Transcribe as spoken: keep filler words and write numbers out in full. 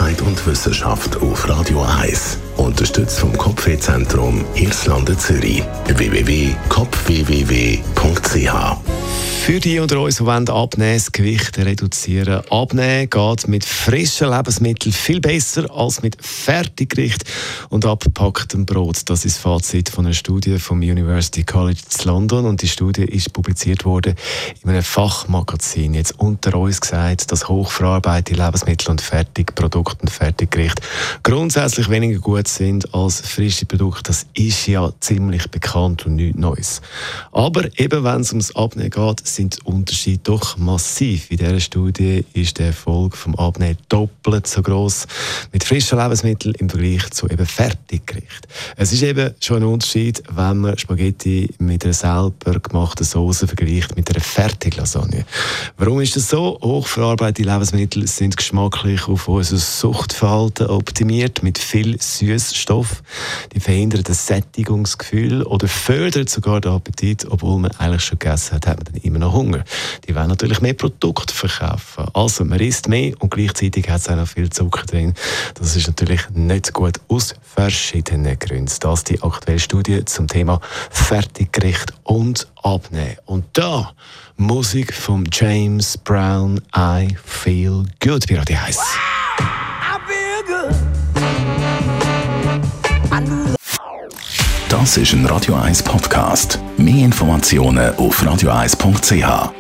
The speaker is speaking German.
Gesundheit und Wissenschaft auf Radio eins. Unterstützt vom Kopfwehzentrum Irlande Zürich. w w w punkt kopf w w w punkt c h. Für die unter uns, die abnehmen wollen, das Gewicht reduzieren. Abnehmen geht mit frischen Lebensmitteln viel besser als mit Fertiggericht und abgepacktem Brot. Das ist das Fazit von einer Studie vom University College in London. Und die Studie ist publiziert worden in einem Fachmagazin. Jetzt unter uns gesagt, dass hochverarbeitete Lebensmittel und Fertigprodukte und Fertiggerichte grundsätzlich weniger gut sind als frische Produkte. Das ist ja ziemlich bekannt und nichts Neues. Aber eben, wenn es ums Abnehmen geht, sind die Unterschiede doch massiv. In dieser Studie ist der Erfolg vom Abnehmen doppelt so gross mit frischen Lebensmitteln im Vergleich zu eben Fertiggerichten. Es ist eben schon ein Unterschied, wenn man Spaghetti mit einer selber gemachten Sauce vergleicht mit einer Fertiglasagne. Warum ist das so? Hochverarbeitete Lebensmittel sind geschmacklich auf unser Suchtverhalten optimiert mit viel Süßstoff. Die verhindern das Sättigungsgefühl oder fördern sogar den Appetit, obwohl man eigentlich schon gegessen hat, hat man dann immer noch Hunger. Die wollen natürlich mehr Produkte verkaufen. Also man isst mehr und gleichzeitig hat es auch noch viel Zucker drin. Das ist natürlich nicht gut aus verschiedenen Gründen. Das ist die aktuelle Studie zum Thema Fertiggericht und Abnehmen. Und da Musik von James Brown, I Feel Good bei Radio eins. Das ist ein Radio eins Podcast. Mehr Informationen auf radio eins punkt c h.